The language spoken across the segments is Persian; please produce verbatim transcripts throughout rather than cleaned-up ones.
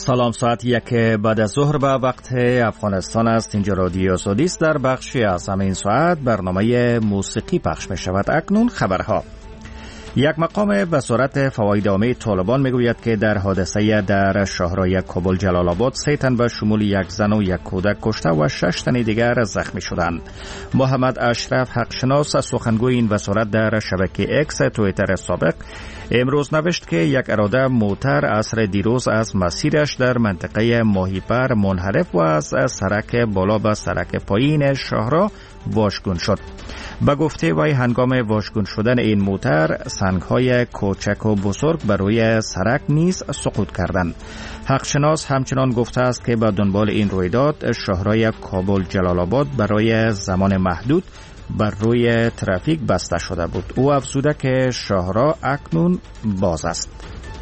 سلام، ساعت یک بعد از ظهر به وقت افغانستان است. اینجا رادیو آزادی است. در بخشی از همین ساعت برنامه موسیقی پخش می شود. اکنون خبرها. یک مقام وزارت فواید عامه طالبان میگوید که در حادثه در شاهراه کابل جلال آباد سه تن به شمول یک زن و یک کودک کشته و شش تن دیگر زخمی شدند. محمد اشرف حقشناس سخنگوی این وزارت در شبکه اکس توییتر سابق امروز نوشت که یک اراده موتر عصر دیروز از مسیرش در منطقه ماهیپر منحرف و از سرک بالا به سرک پایین شاهراه واژگون شد. به گفته وی هنگام واژگون شدن این موتر سنگ‌های کوچک و بزرگ بر روی سرک نیز سقوط کردند. حقشناس همچنان گفته است که به دنبال این رویداد شاهراه کابل جلال آباد برای زمان محدود بر روی ترافیک بسته شده بود. او افزوده که شاهراه اکنون باز است.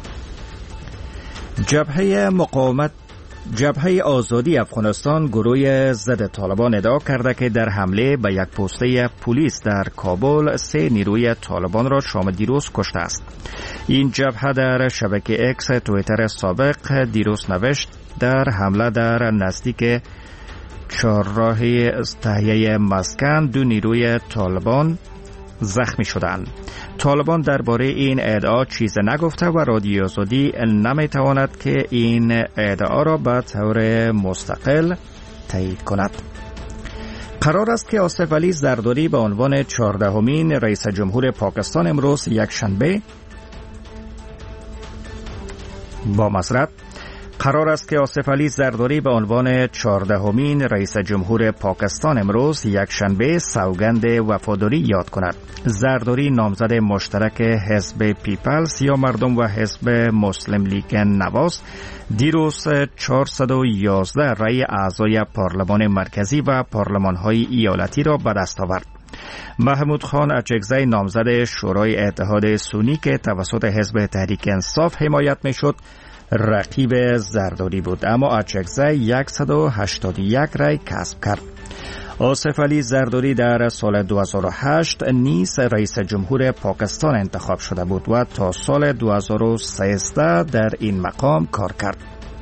جبهه مقاومت جبهه آزادی افغانستان گروه ضد طالبان ادعا کرده که در حمله به یک پسته پلیس در کابل سه نیروی طالبان را شام دیروز کشته است. این جبهه در شبکه اکس توییتر سابق دیروز نوشت در حمله در نزدیک چهارراه تهیه مسکن دو نیروی طالبان زخمی شدند. طالبان درباره این ادعا چیز نگفته و رادیو آزادی نمیتواند که این ادعا را به طور مستقل تایید کند. قرار است که آصف علی زرداری به عنوان چهاردهمین رئیس جمهور پاکستان امروز یک شنبه با معذرت قرار است که آصف علی زرداری به عنوان چهاردهمین رئیس جمهور پاکستان امروز یک شنبه سوگند وفاداری یاد کند. زرداری نامزد مشترک حزب پیپلز یا مردم و حزب مسلم لیگ نواز دیروز چهارصد و یازده رأی اعضای پارلمان مرکزی و پارلمان‌های ایالتی را به دست آورد. محمود خان اچکزی نامزد شورای اتحاد سنی که توسط حزب تحریک انصاف حمایت می‌شد رقیب زرداری بود، اما اچکزی صد و هشتاد و یک رای کسب کرد. آصف علی زرداری در سال دو هزار و هشت نیز رئیس جمهور پاکستان انتخاب شده بود و تا سال دو هزار و سیزده در این مقام کار کرد.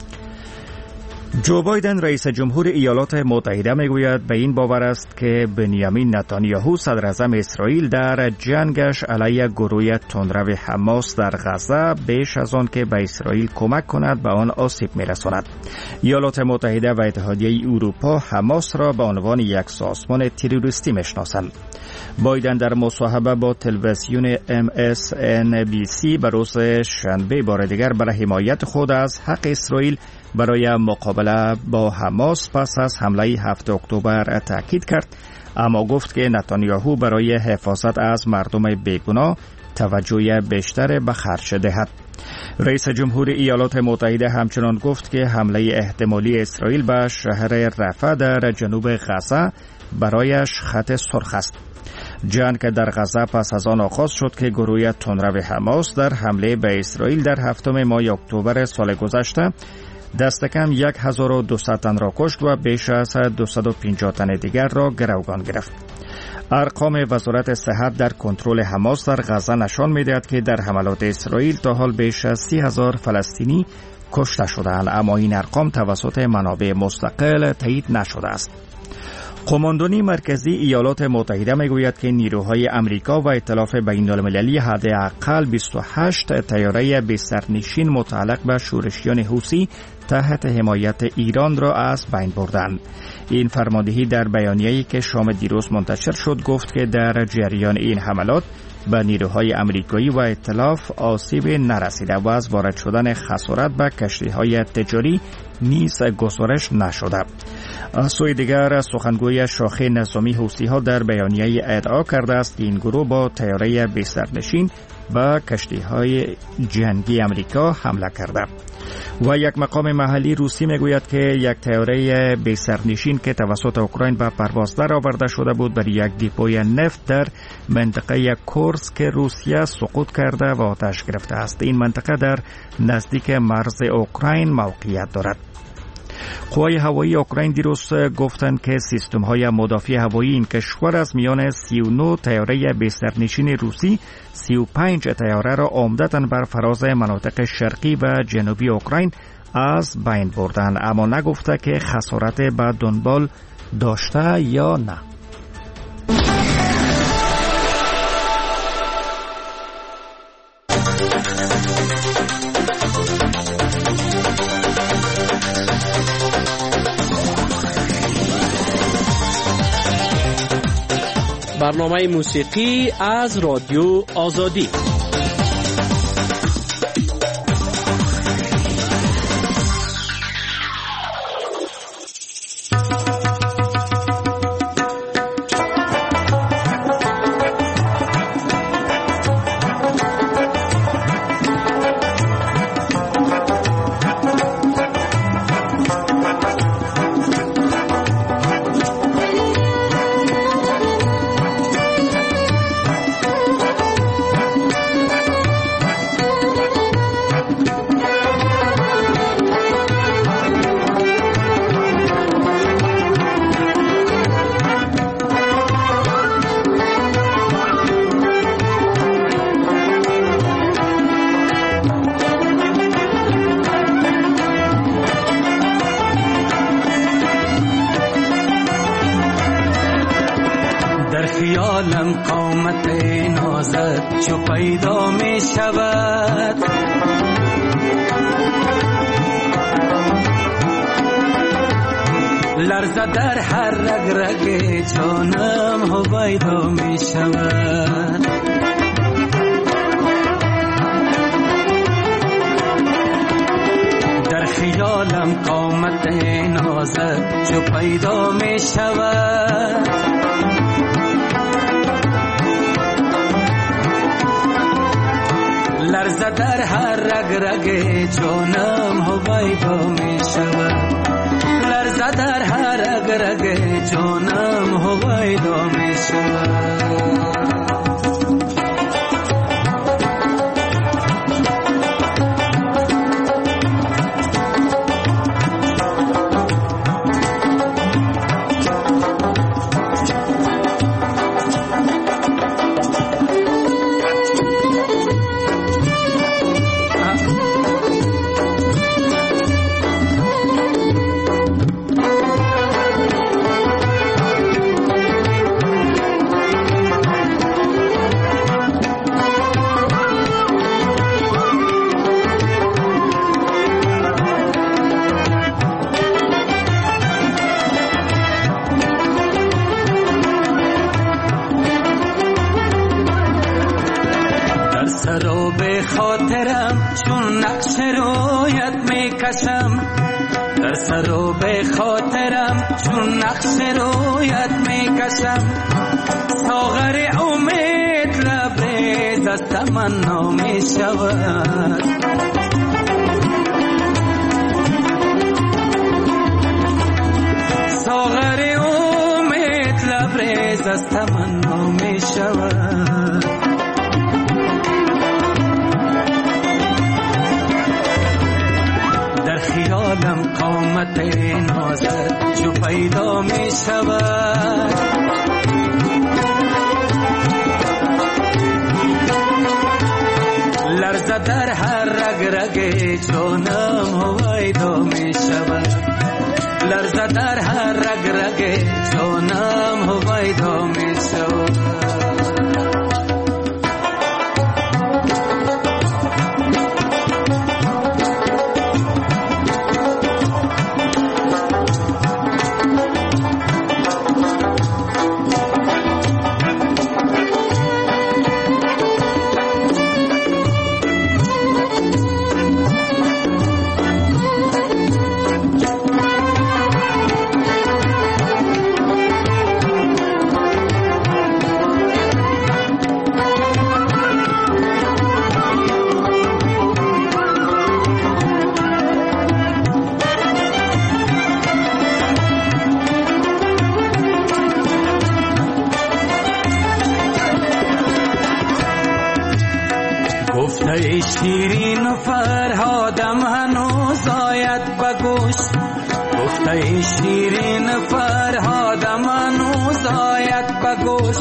جو بایدن رئیس جمهور ایالات متحده میگوید به این باور است که بنیامین نتانیاهو صدر اعظم اسرائیل در جنگش علیه گروه تندرو حماس در غزه بیش از آن که به اسرائیل کمک کند به آن آسیب میرساند. ایالات متحده و اتحادیه اروپا حماس را به عنوان یک سازمان تروریستی میشناسند. بایدن در مصاحبه با تلویزیون ام اس ان بی سی به روز شنبه بار دیگر برای حمایت خود از حق اسرائیل برای مقابله با حماس پس از حمله هفتم اکتبر تاکید کرد، اما گفت که نتانیاهو برای حفاظت از مردم بیگناه توجه بیشتر به خرج دهد. رئیس جمهور ایالات متحده همچنان گفت که حمله احتمالی اسرائیل به شهر رفح در جنوب غزه برایش خط سرخ است. جنگ در غزه پس از آن آغاز شد که گروه تندرو حماس در حمله به اسرائیل در هفتم ماه اکتبر سال گذشته دست کم یک هزار و دویست تن را کشت و بیش از دویست و پنجاه تن دیگر را گروگان گرفت. ارقام وزارت صحت در کنترل حماس در غزه نشان می‌دهد که در حملات اسرائیل تا حال بیش از سی هزار فلسطینی کشته شدند، اما این ارقام توسط منابع مستقل تایید نشده است. قماندانی مرکزی ایالات متحده میگوید که نیروهای امریکا و ائتلاف بین‌المللی حداقل بیست و هشت طیاره بی‌سرنشین متعلق به شورشیان حوثی تحت حمایت ایران را از بین بردند. این فرماندهی در بیانیه‌ای که شام دیروز منتشر شد گفت که در جریان این حملات به نیروهای امریکایی و ائتلاف آسیب نرسیده و از وارد شدن خسارت به کشتی‌های تجاری نیز گزارش نشده. از سوی دیگر سخنگوی شاخه نظامی حوثی‌ها در بیانیه ادعا کرده است که این گروه با طیاره بی‌سرنشین به کشتی‌های جنگی امریکا حمله کرده. و یک مقام محلی روسی میگوید که یک طیاره بی‌سرنشین که توسط اوکراین به پرواز درآورده شده بود بر یک دیپوی نفت در منطقه کورسک روسیه سقوط کرده و آتش گرفته است. این منطقه در نزدیک مرز اوکراین موقعیت دارد. قوای هوایی اوکراین دیروز گفتند که سیستم‌های مدافع هوایی این کشور از میان سی و نه طیاره بی‌سرنشین روسی سی و پنج طیاره را عمدتاً بر فراز مناطق شرقی و جنوبی اوکراین از بین بردن، اما نگفته که خسارت به دنبال داشته یا نه. برنامه موسیقی از رادیو آزادی. خیالم قامت نازت چو پیدا می شود، لرزه در هر رگ رگ جانم هویدا می شود. در خیالم قامت نازت چو پیدا می شود، لرزه در هر رگ رگ جانم هویدا می شود، لرزه در هر رگ رگ جانم هویدا می شود. سراب خاطرم چون نقش رویت می کشم، در سراب خاطرم چون نقش رویت می کشم، ساغر امید لبریز از تمنا می شود، ساغر امید لبریز از تمنا می شود. خیالم قامت نازت چو پیدا می شود، لرزه در هر رگ رگ جانم هویدا می شود، لرزه در هر رگ رگ جانم هویدا می شود. گفته شیرین و فرهادم هنوز آید بگوش، گفته شیرین و فرهادم هنوز آید بگوش،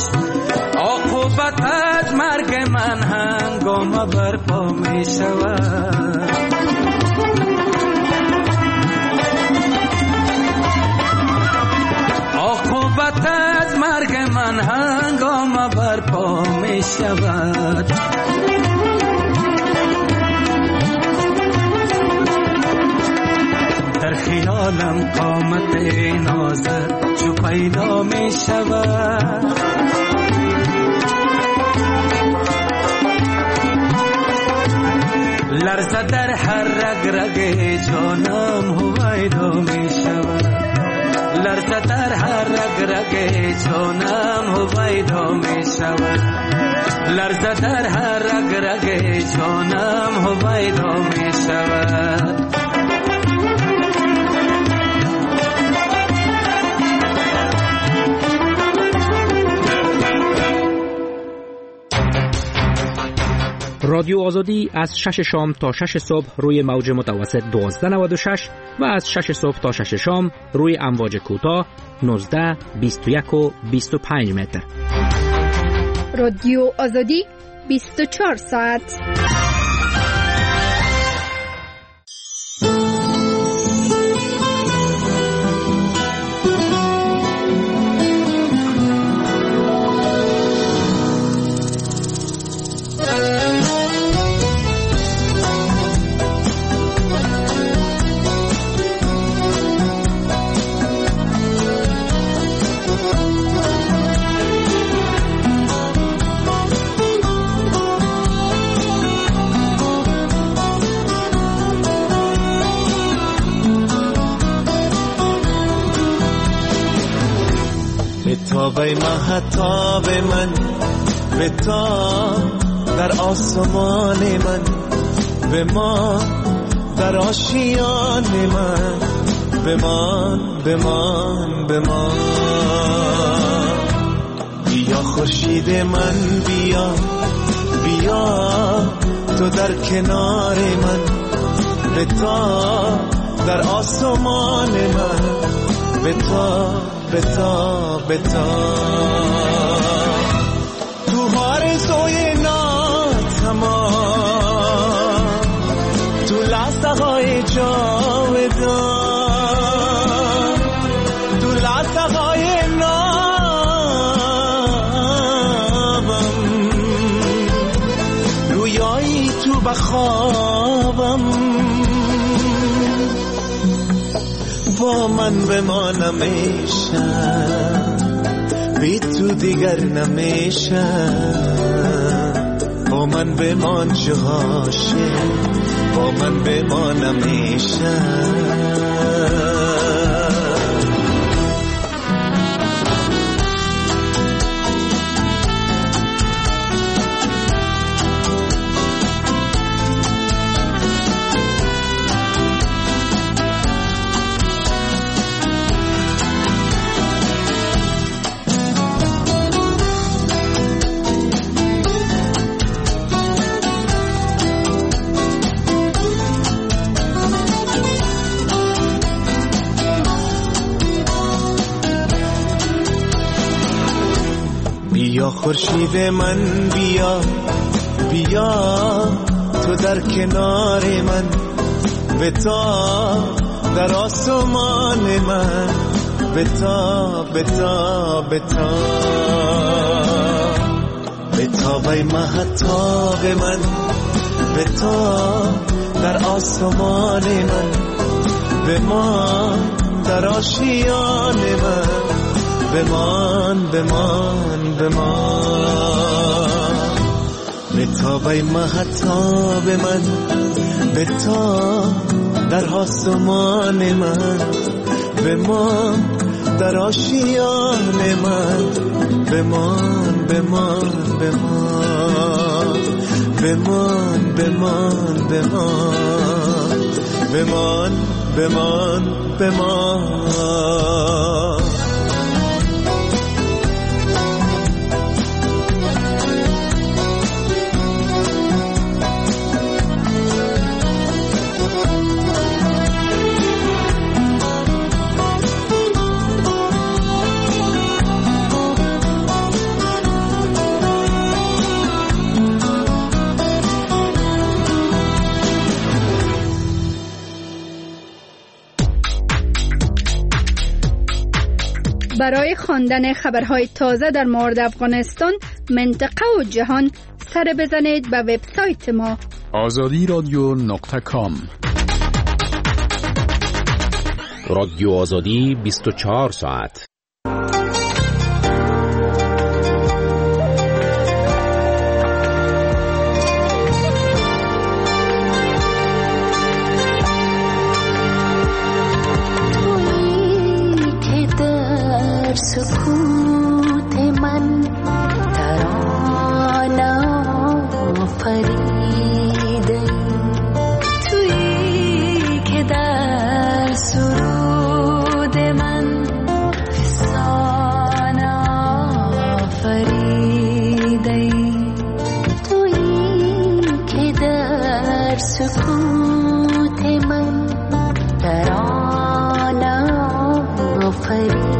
عاقبت مرگ من هنگام برپا می شود، مرگ من هنگام برپا می شود. در خیالم قامت نازت جو پیدا می شود. لرزه در هر رگ رگ جانم هویدا می شود. لرزه در هر رگ رگ جانم هویدا می شود. لرزه در هر رگ رگ جانم هویدا می شود. رادیو آزادی از شش شام تا شش صبح روی موج متوسط دوازده نود و شش و از شش صبح تا شش شام روی امواج کوتاه نوزده بیست و یک و بیست و پنج متر. رادیو آزادی بیست و چهار ساعت. به مهتاب من به تا در آسمان من به ما در آشیان من بمان بمان بمان بیا خورشید من بیا بیا تو در کنار من به تا در آسمان من به تا بتا بتا تو آرزوی ناتمام تو لحظه های جاودان تو لحظه های نابم رویایی تو بخوابم با من بمانم ایشم بی تو دیگر نمیشم با من بمان جهاشه با من بمانم ایشم بیا خورشید من بیا بیا تو در کنار من بتا در آسمان من بتا بتا بتا بتا بی مهتاب من بتا در آسمان من بمان در آشیان من بمان بمان بمان بتا بی مهتاب من بتا در آسمان من بمان در آشیان من بمان بمان بمان بمان بمان بمان بمان بمان بمان برای خواندن خبرهای تازه در مورد افغانستان، منطقه و جهان سر بزنید به وبسایت ما آزادی رادیو نقطه کام. رادیو آزادی بیست و چهار ساعت. سکوت من ترانه فریده، تویی که در سرود من فسانه فریده، تویی که در سکوت من ترانه فریده،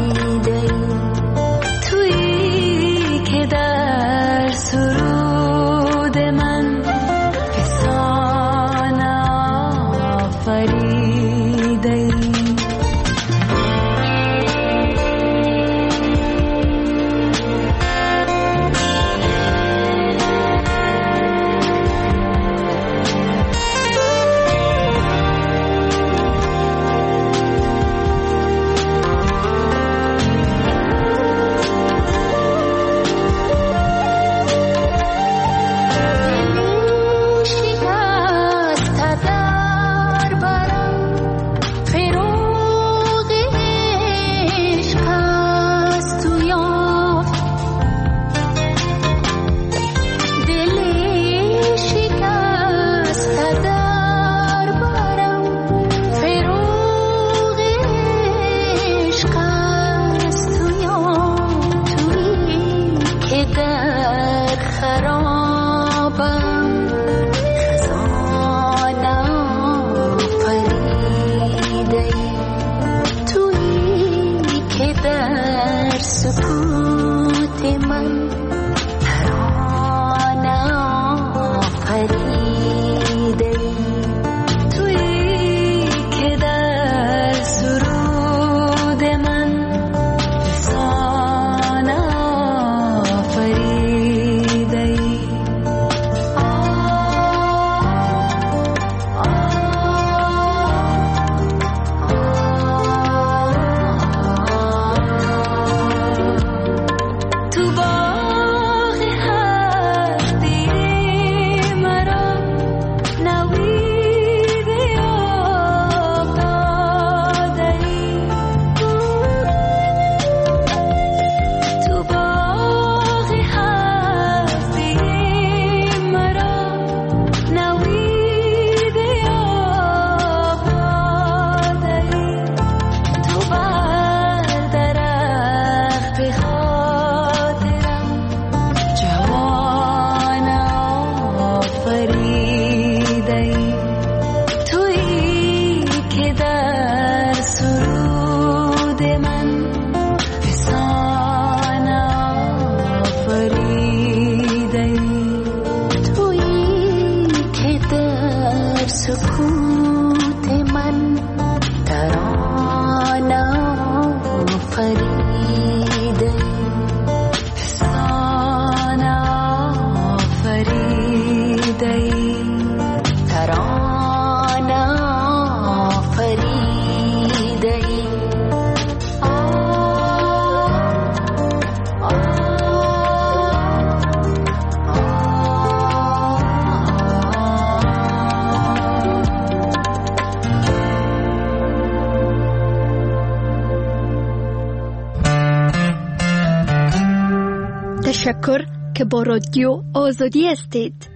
تشکر که با رادیو آزادی هستید.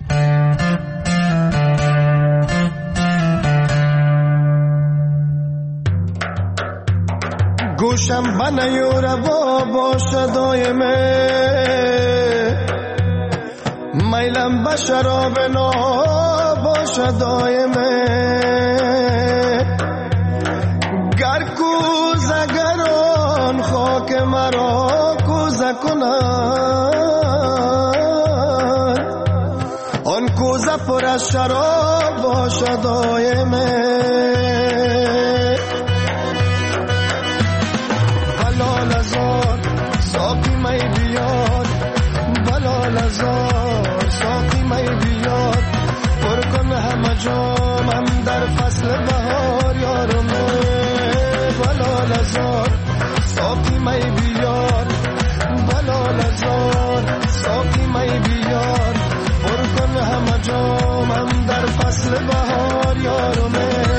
گوشم بنیوره با باشه دایمه، میلم به شراب نا باشه دایمه، گر کوزه گران خاک مرا کوزه کنن، آن کوزه پر از شراب باشه دایمه، حلال ساقی می بیار بلال ازار ساقی می بیار پر کن همه جامم در فصل بهار یارم بلال ازار ساقی می بیار بلال ازار ساقی می بیار پر کن همه جامم در فصل بهار یارم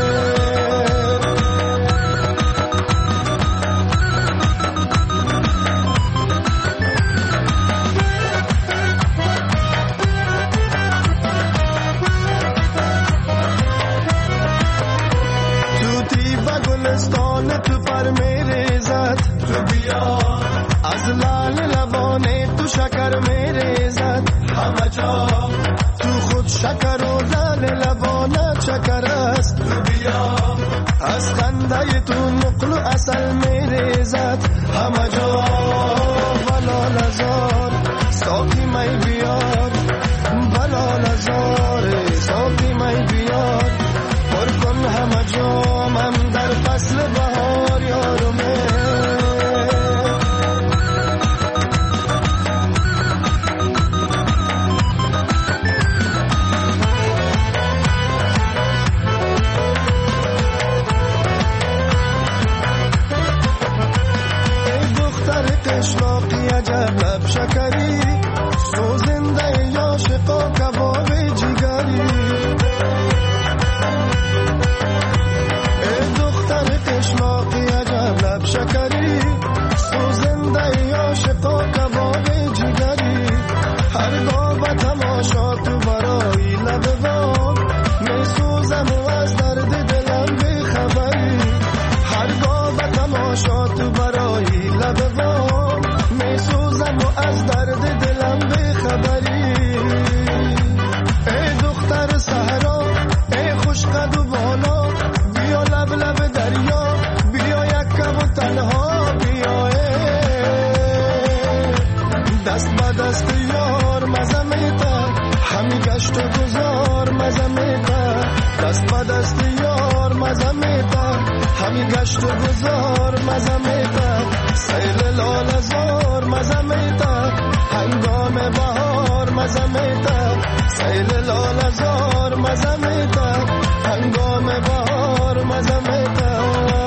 گلستان تو پر میره زد تو بیا از لال لبانه تو شکر میره زد همه جا تو خود شکر و لال لبانه شکر است تو بیا از خنده تو نقل و اصل میره زد همه جا بلال ازار ساقی می بیار بلال ازار ساقی می بیار پر کن همه جامم در فصل بهار یارمه ای دختر قشلاقی عجب لب شکری سوزنده یاشقا کباب جگری شکری سوزنده عاشقا کباب جگری هرگاه به تماشا تو برای لب وام می سوزم و از درد دلم بی خبری هرگاه به تماشا تو برای لب وام می سوزم و از درد دلم بی خبری ای دختر صحرا ای خوش قد و بالا بیا لب لب دریا تنها بیایه دست با دست یار مزمیتا همی گشت و گذار مزمیتا دست با دست یار مزمیتا همی گشت و گذار مزمیتا سیل لال زار مزمیتا هنگام بهار مزمیتا سیل لال زار مزمیتا هنگام بهار مزمیتا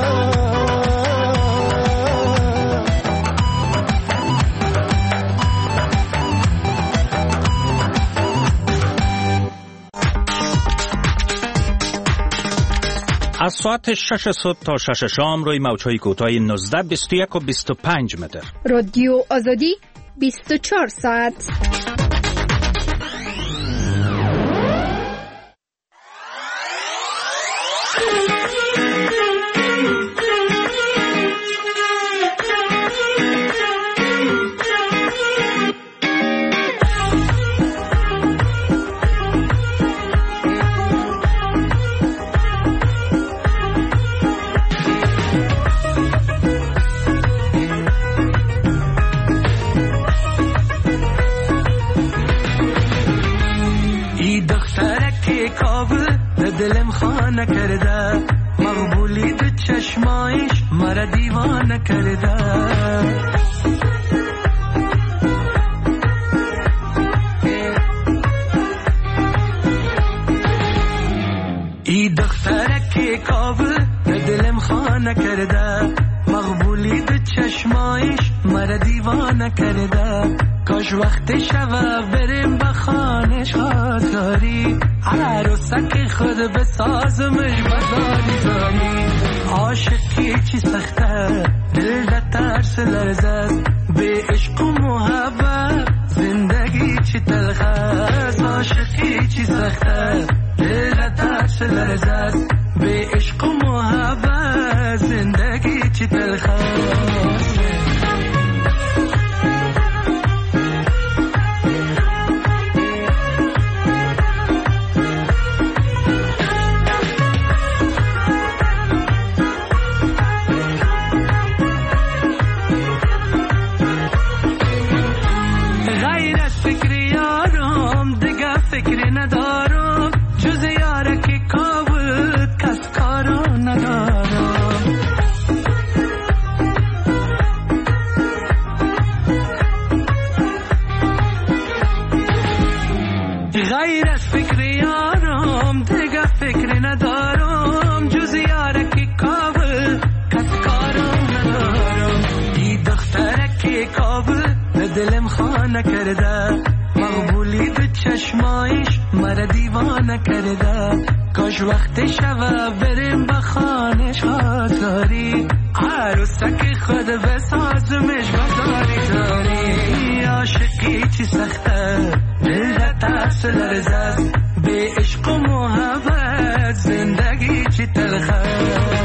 از ساعت شش صبح تا شش شام روی موج‌های کوتاه نوزده، بیست و یک و بیست و پنج متر. رادیو آزادی بیست و چهار ساعت. دلم خانه کرده مقبولی دو چشمایش مرا دیوانه کرده ای دختره که کابل دلم خانه کرده مقبولی دو چشمایش مرا دیوانه کرده کاش وقت شوه بریم به خانش خاطری عروسک خود بسازمش بزاری زاری عاشقی چی سخته دل ده ترس لرزه به عشق و محبت زندگی چی تلخ است عاشقی چی سخته دل ده ترس لرزه به عشق و محبت زندگی چی تلخ است دلم خانه کرده مقبولی به چشمایش مرا دیوانه کرده کاش وقت شوه بریم به خانش آزاری عروسک خود بسازمش بازاری داری عاشقی چی سخته دل ترس لرزه به عشق و محبت زندگی چی تلخه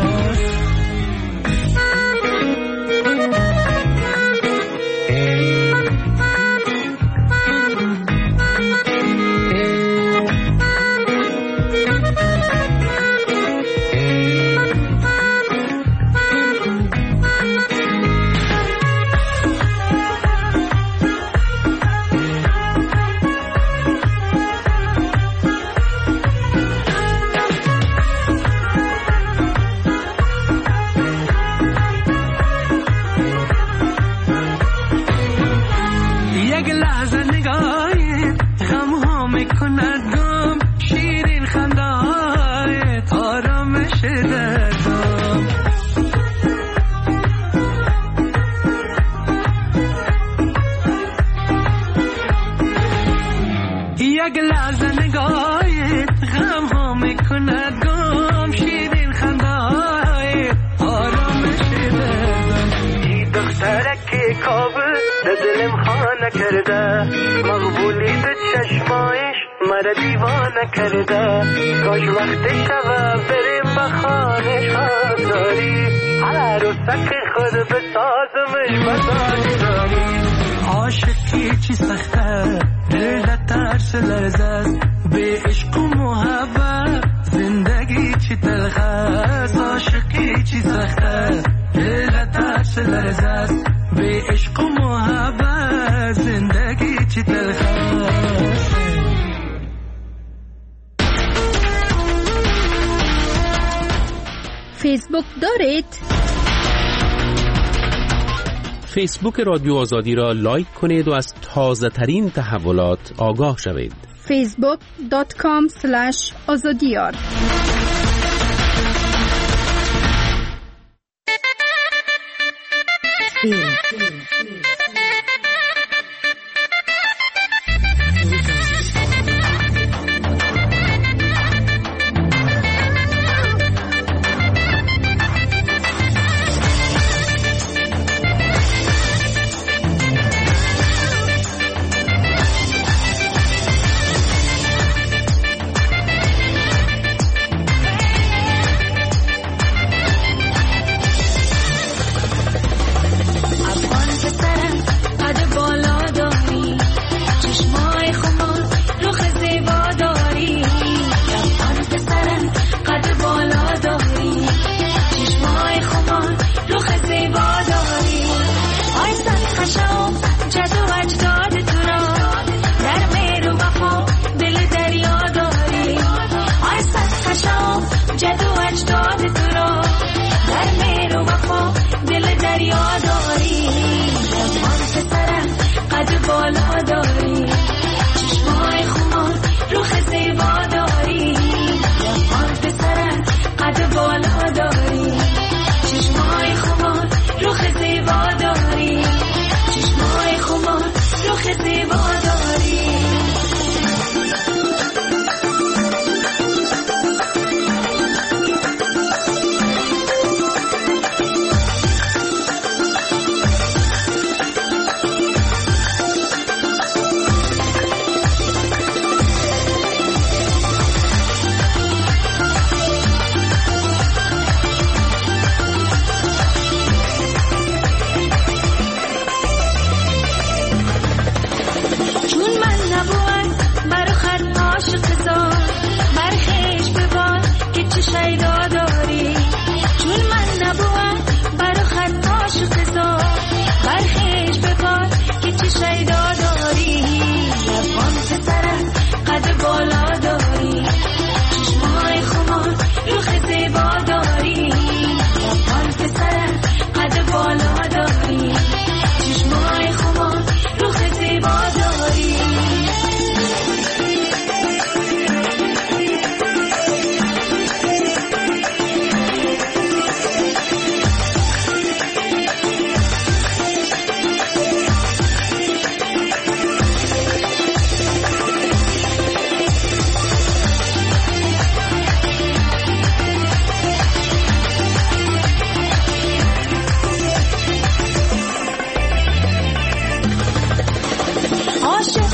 کرده مقبولی به چشمایش مرا دیوانه کرده کاش وقت شوه بریم به خانش آزاری عروسک خود بسازمش بازاری داری عاشقی چی سخته دل ترس لرزه به عشق و محبت زندگی چی تلخه عاشقی چی سخته دل ترس لرزه به عشق و محبت زندگی چی تلخه فیسبوک دارید؟ فیسبوک رادیو آزادی را لایک کنید و از تازه ترین تحولات آگاه شوید. فیسبوک دات کام اسلش آزادیار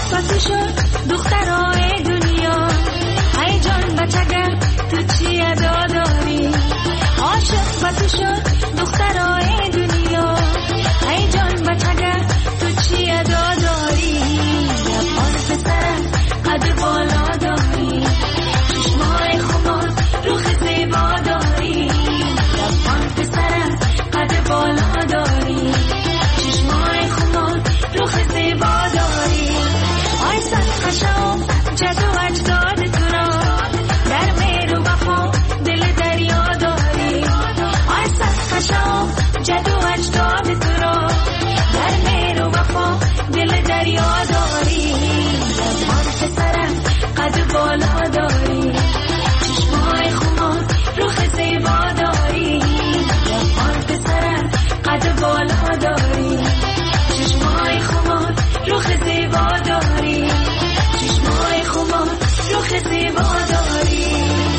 عاشق شد دخترای دنیا ای جان بچگر تو چی ادا داری عاشق شد دخترای دنیا ای جان بچگر تو چی ادا داری لبان پسرم قد بالا داری چشمای خمار روخ زیبا داری لبان پسرم قد بالا داری چشمای خمار روخ زیبا داری آی صد خشم جد و اجداد تو را در مهر و وفا دل دریا داری آی صد خشم جد و اجداد تو را در مهر و وفا دل دریا داری لبان پسرم قد بالا داری چشمای خمار روخ زیبا داری لبان پسرم قد بالا داری چشمای خمار روخ زیبا داری چشمای خمار روخ زیبا داری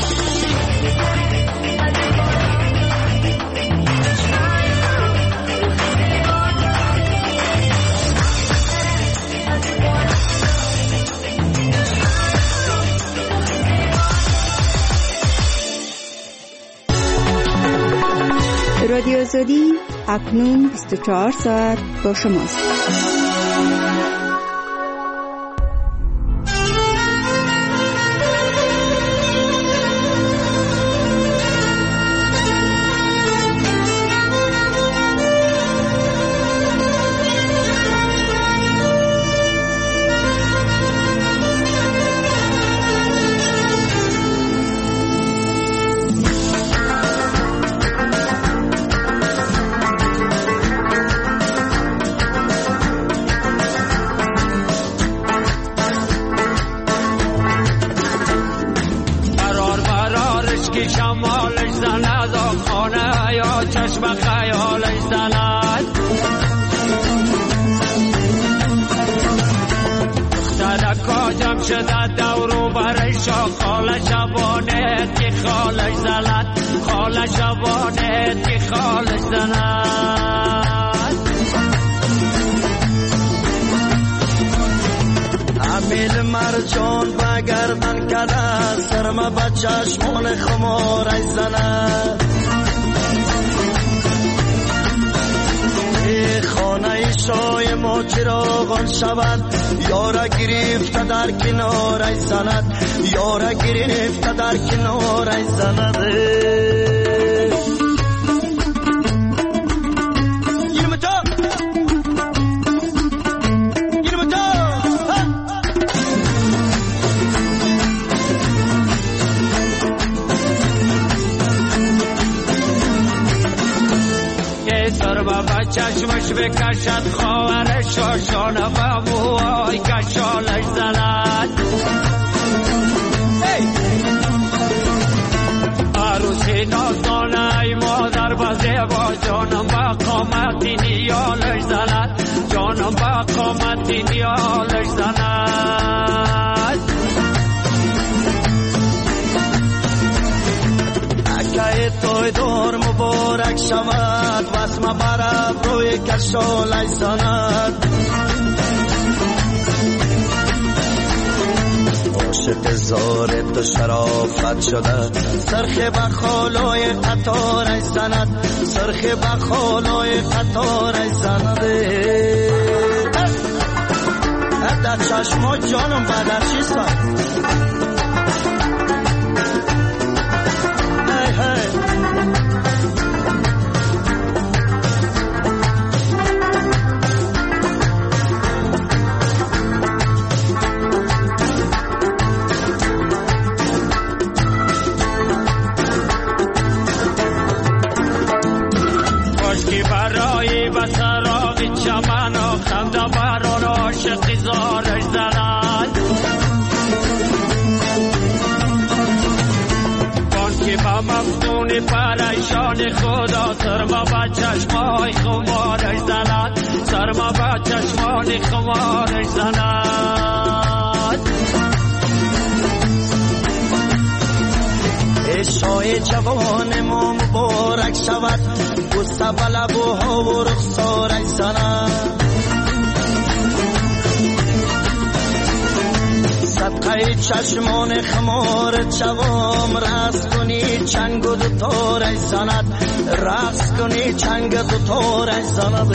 رادیو آزادی اکنون بیست و چهار ساعت با شماست. مرجان بگردن کده سرما با چشمان خمار ای زند ای خانه شای ما چراغان شود یارا گرفت در کنار ای زند یارا گرفت در کنار ای زند چشمش بکشد خواهر شاشانه و موهای کشالش زند عروسی نازانه ای مادر با زیبا جانم با قامتی نیالش زند جانم با قامتی نیالش زند اکه توی دور مبارک شود واسم برب روی کشالش زند عاشق زار تو شرافت شده سرخ بخالای قطارش زند سرخ بخالای قطارش زند در چشما جانم بدر چی سند مفتون پریشان خدا سرما با چشمای خمارش زند سرما با چشمان خمارش زند عشای جوان ما مبارک شود بوسه به لبوها و رخسارش زند ای چشمان خمار چوام رقص کنی چنگ و دوتارش زند رقص کنی چنگ و دوتارش زند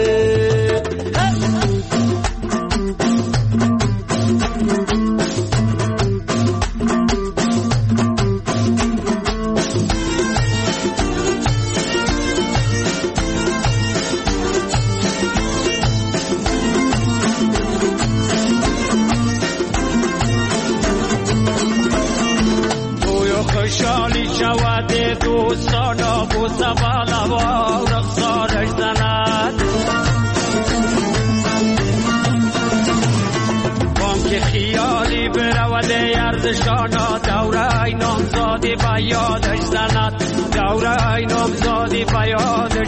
خوشحالی شود دوستانا بوسه و لبا رخسارش زند بام که خیالی برود یردشانا دوره نامزادی به یادش زند دوره نامزادی به یادش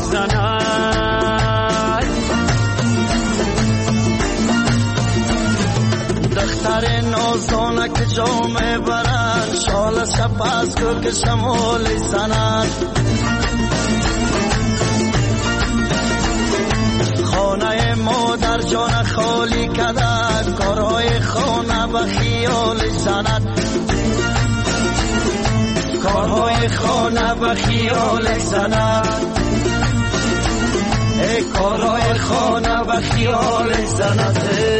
زند دختر نازانه که جامه برند شال شپس کو که شمالی زند خانه مادر جان خالی کده کارهای خانه به خیال زند کارهای خانه به خیال زند ای کارهای خانه به خیال زند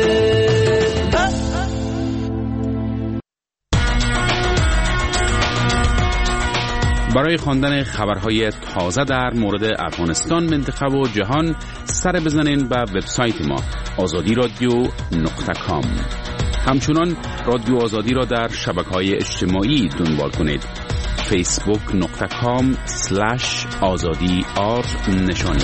برای خواندن خبرهای تازه در مورد افغانستان، منطقه و جهان سر بزنین به وبسایت ما آزادی رادیو نقطه کام. همچنان رادیو آزادی را در شبکه‌های اجتماعی دنبال کنید. فیسبوک نقطه کام سلش آزادی آر نشانی.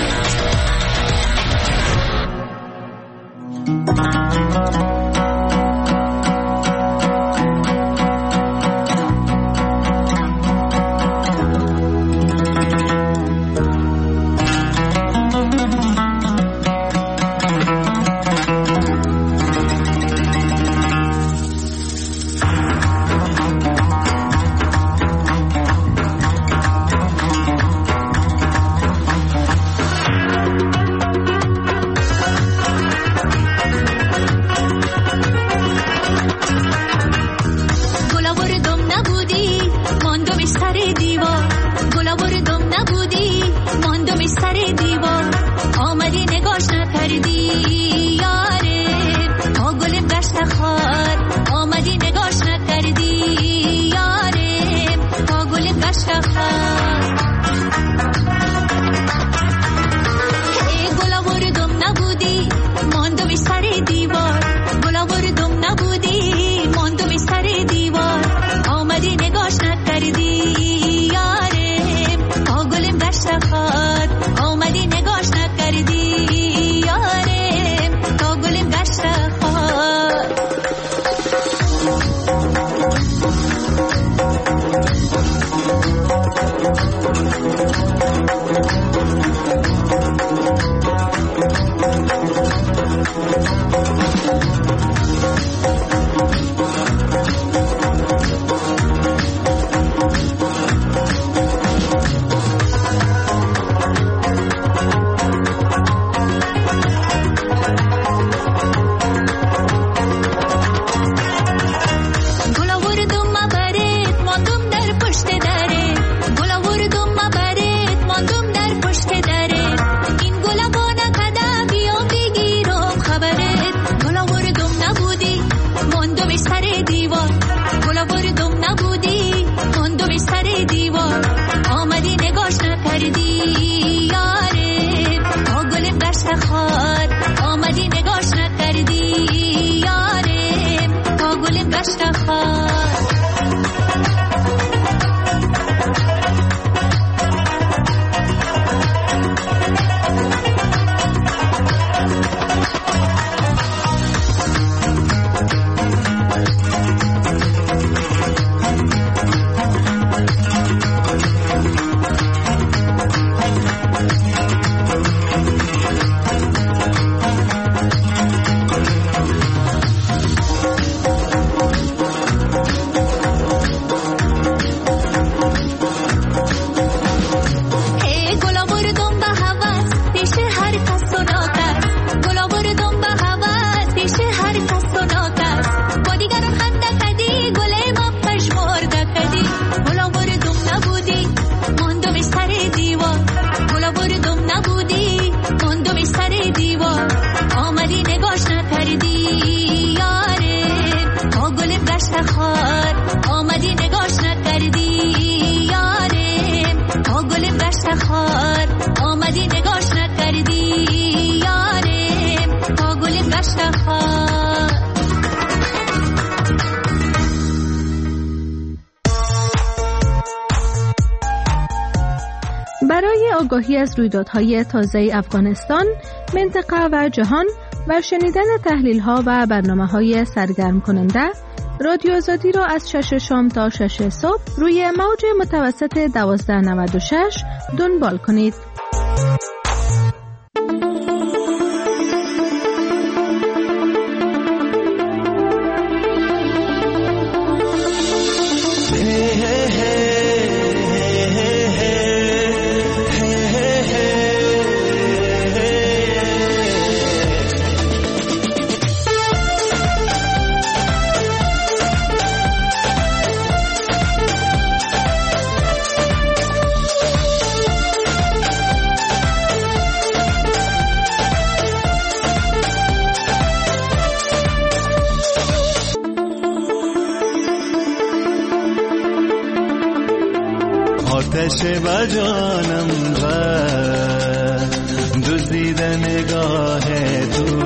گلا آگاهی از رویدادهای تازه افغانستان، منطقه و جهان و شنیدن تحلیل‌ها و برنامه‌های سرگرم کننده، رادیو آزادی را از شش شام تا شش صبح روی موج متوسط دوازده نود و شش دنبال کنید. آتش با جانم بر دزدید نگاه تو،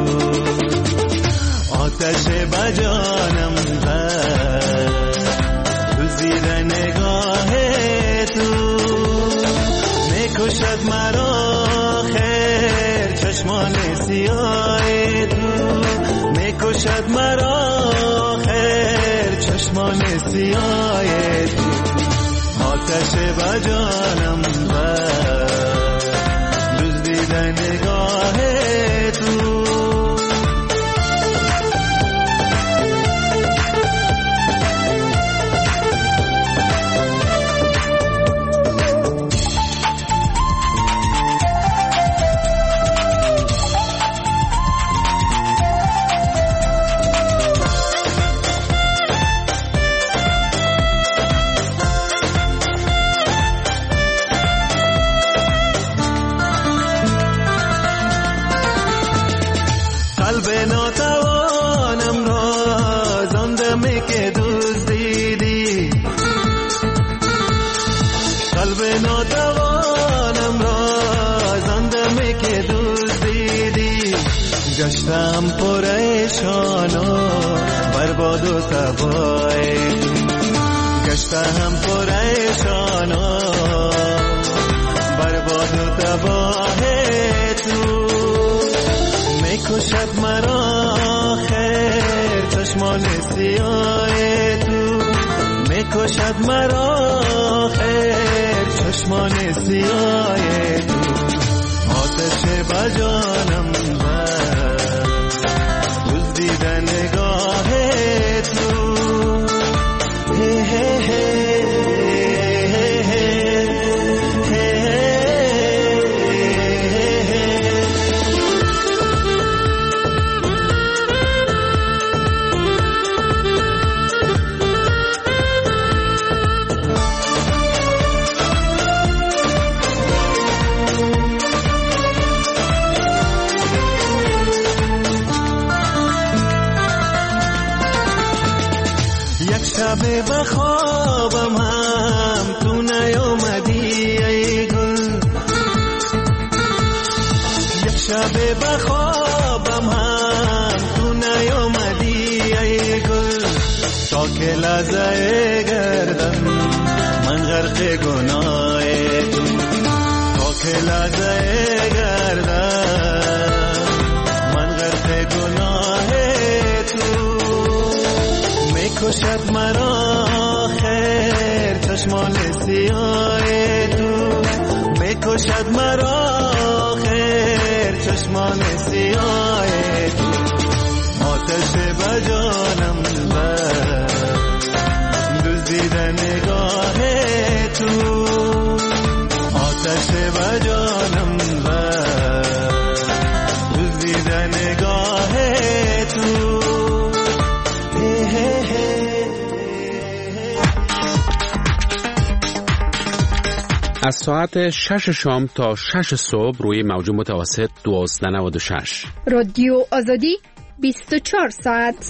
آتش با جانم بر دزدید نگاه تو، میکشد مرا خیر چشمان سیاه تو، میکشد مرا خیر چشمان سیاه تو، آتش با جانم بر دزدید نگاه تو. قلب ناتوانم را زندمی که دزدیدی، قلب ناتوانم را زندمی که دزدیدی، گشتم پریشان و برباد و تباه، گشتم پریشان و برباد و تباه تو، میکشد مرا خیر چشمان سیاه تو، میکشد مرا خیر چشمان سیاه تو، آتش با جانم بر دزدید نگاه تو. هی هی هی شب بخوابم هم تو نیومدی ای گل، یک شب بخوابم هم تو نیومدی ای گل، تا که لحظه گردم من غرق گناه تو، تا که لحظه گردم من غرق گناه تو، میکشد مرا خیر چشمان سیاه تو، میکشد مرا خیر چشمان سیاه تو، آتش با جانم بر دزدید نگاه تو، آتش با جانم بر دزدید نگاه تو. از ساعت شش شام تا شش صبح روی موج متوسط دوازده نود و شش رادیو آزادی بیست و چهار ساعت.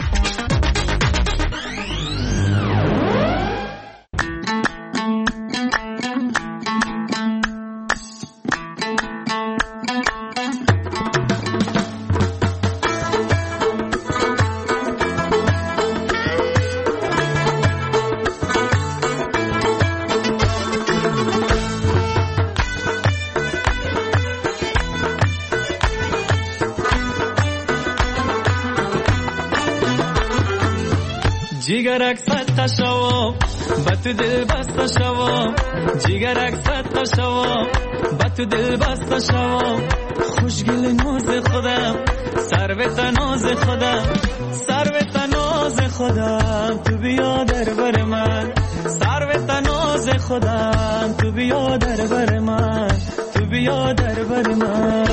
جیگرک صدقه شوم با تو دل بسته شوم جیگرک صدقه شوم با تو دل بسته شوم خوشگل ناز خودم سروت ناز خودم سروت ناز خودم تو بیا در بر من سروت ناز خودم تو بیا در بر من تو بیا در بر من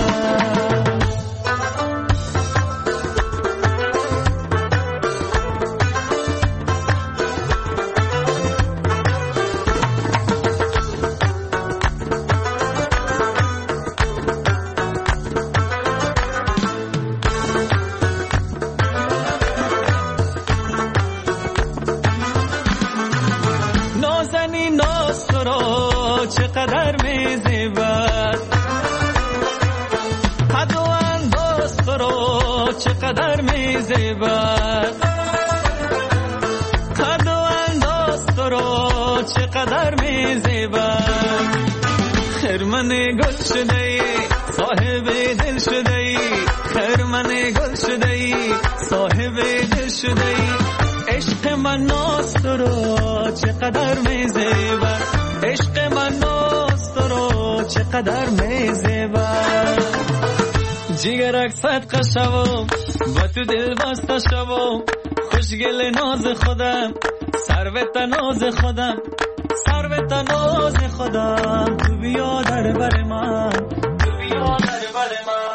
چقدر میزیبد حد و انداز تو رو چقدر میزیبد حد و انداز تو رو چقدر میزیبد خرمن گل شده ای صاحب دل شده ای خرمن گل شده ای صاحب دل شده ای عشق من ناز تو رو چقدر میزیبد عشق من ناز تو رو چقدر میزیبد جیگرک صدقه شوم با تو دل بسته شوم خوشگل ناز خودم سروت ناز خودم سروت ناز خودم تو بیا در بر من تو بیا در بر من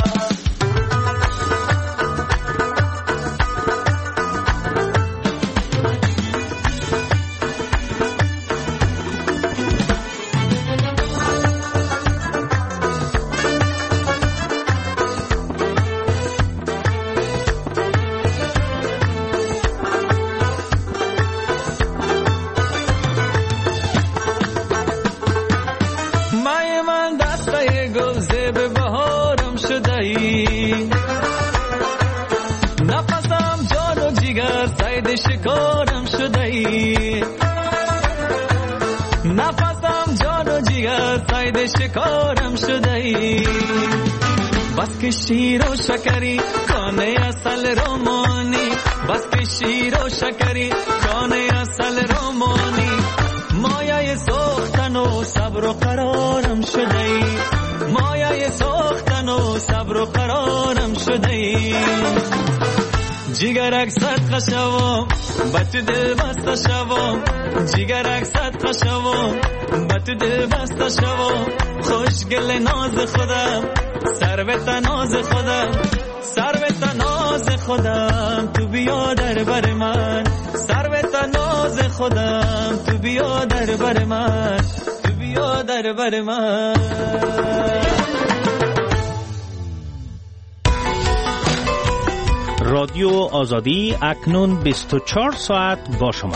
نفسم جان و جگر صید شکارم شده ای نفسم جان و جگر صید شکارم شده ای بس که شیر و شکری کانه اصل رومانی بس که شیر و شکری کانه اصل رومانی مایه سوختن و صبر و قرارم شده ای مایه سوختن و صبر و قرارم شده ای جیگرک صدقه شوم با تو دل بسته شوم جیگرک صدقه شوم با تو دل بسته شوم خوشگل ناز خودم سروت ناز خودم سروت ناز خودم تو بیا در بر من سروت ناز خودم تو بیا در بر من تو بیا در بر من رادیو آزادی اکنون بیست و چهار ساعت با شما.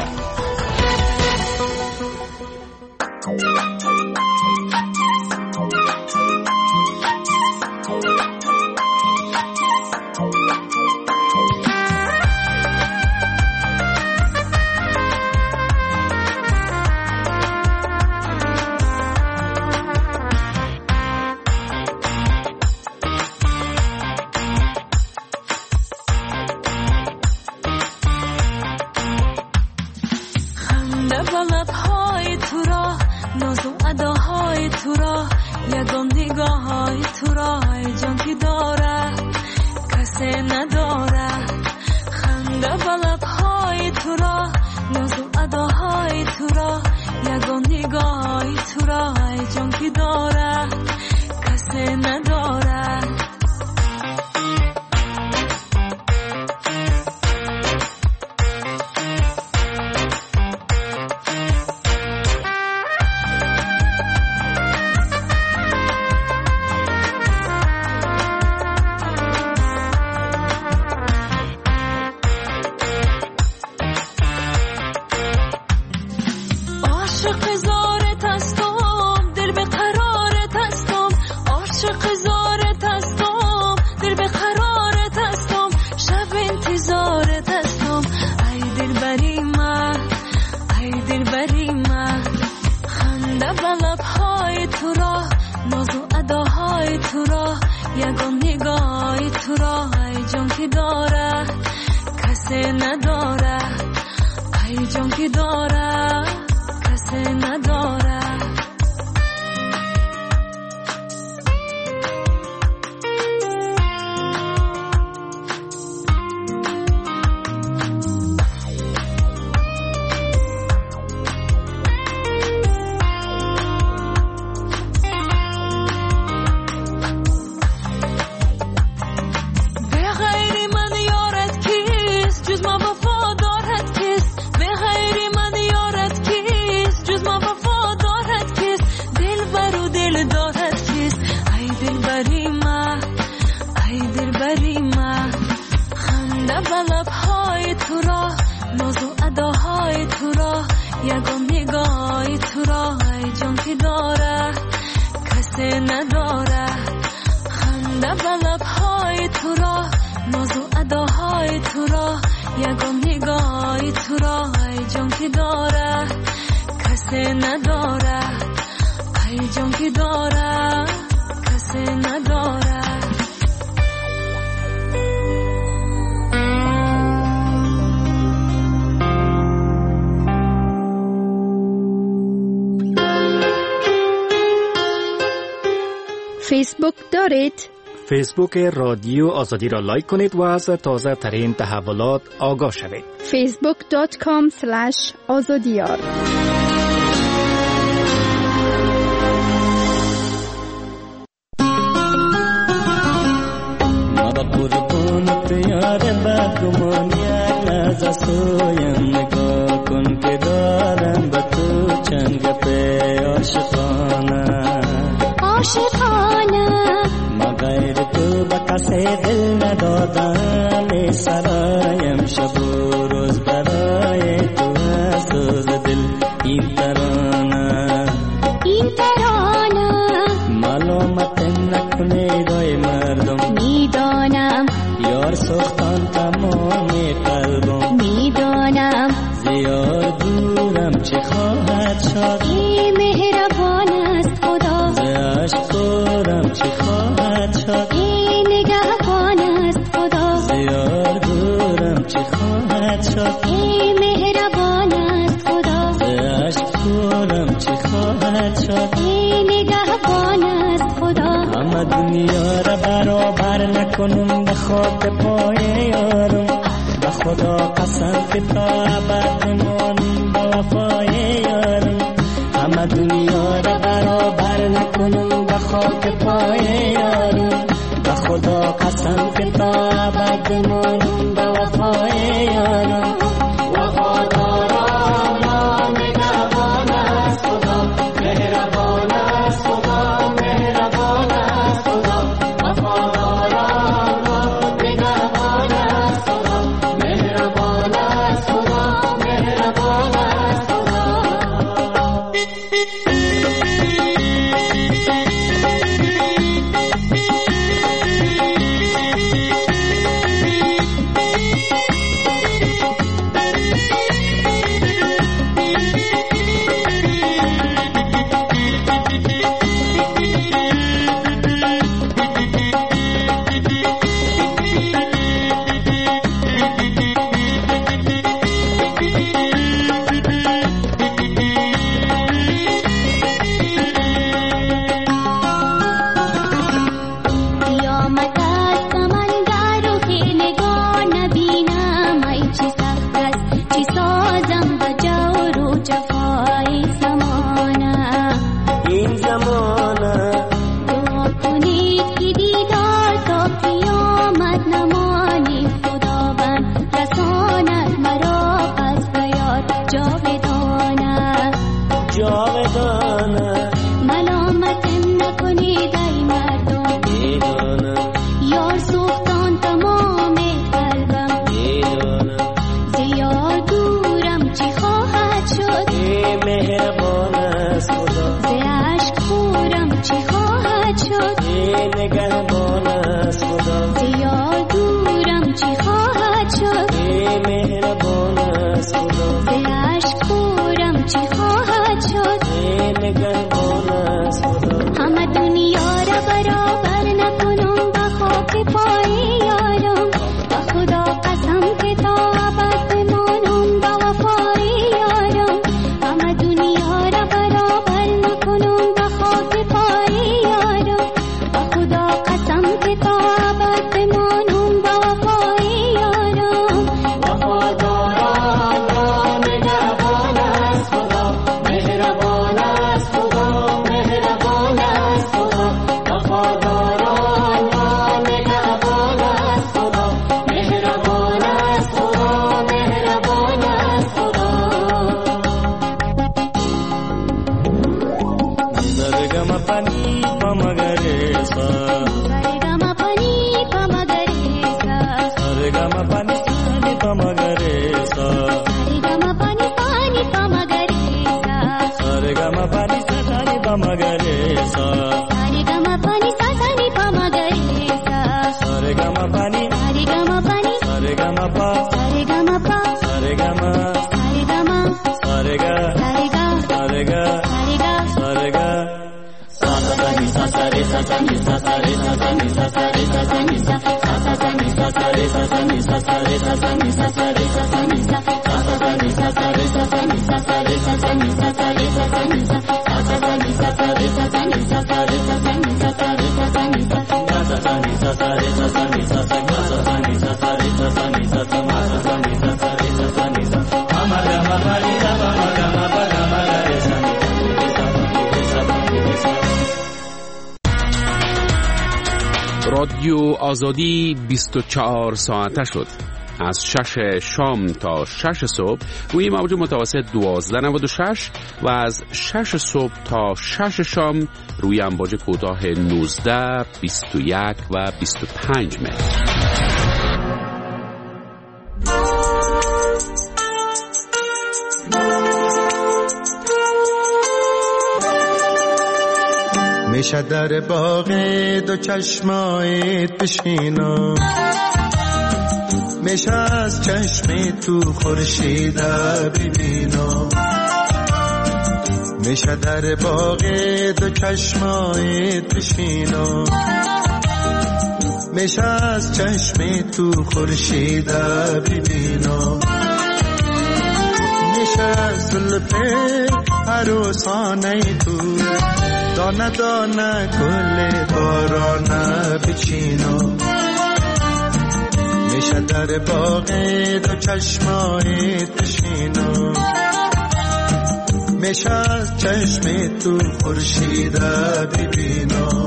ای جان که داره کسی نداره. یگم نگاهی تو را ای جان که داره کسی نداره. خنده به لبهای تو را ناز و اداهای تو را یگم نگاهی تو را ای جان که داره کسی نداره. ای جان که داره کسی نداره. فیسبوک دارید؟ فیسبوک رادیو آزادی را لایک کنید و از تازه ترین تحولات آگاه شوید. فیسبوک دات کام اسلش آزادیار. قربونت یار بدگمان یک لحظه سویم نگاه کن که دارم به تو چند گپه عاشقانه عاشقانه. ما غیر تو به کسی دل ندادم سرایم شب و روز برای تو سوز دل این ترانه این ترانه. معلومت نکنید ای مردم میدانم یار سختان تمام قلبم میدانم زیاد دورم چه خواهد شد ای مهربان است خدا ز عشق دورم چه خواهد شد ای نگهبان است خدا زیاد دورم چه خواهد شد ای مهربان است خدا ز عشق دورم چه خواهد شد ای نگهبان است خدا. همه دنیا را برابر نکنم به خاک پای یارم به خدا قسم که تا ابد بمانم به وفای یارم. همه دنیا را برابر نکنم به خاک پای یارم به خدا قسم که تا ابد بمانم به وفای یارم. وفادارم یا نگهبان است خدا مهربان است خدا مهربان است خدا. وفادارم یا نگهبان است خدا مهربان است خدا مهربان است خدا. خدا قسم که تا ابد بمانم با وفای رادیو آزادی بیست و چهار ساعته شد. از شش شام تا شش صبح روی موج متوسط دوازده نود و شش و از شش صبح تا شش شام روی امواج کوتاه نوزده، بیست و یک و بیست و پنج متر. میشه در باغ دو چشمایت بشینم، میشه از چشم تو خورشید ببینم، میشه در باغ دو چشمایت بشینم، میشه از چشم تو خورشید ببینم، میشه از زلف عروسانه تو دانه دانه گل بارانه بچینم، میشه در باغ دو چشمایت بشینم، میشه از چشم تو خورشید ببینم.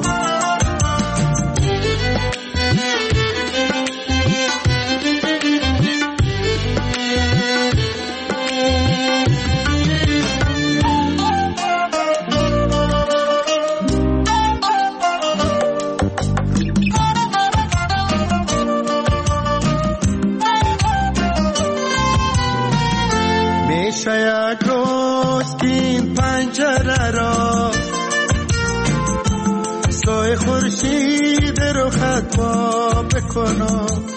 یک روز که این پنجره را سایه خورشید رو خطا بکنم،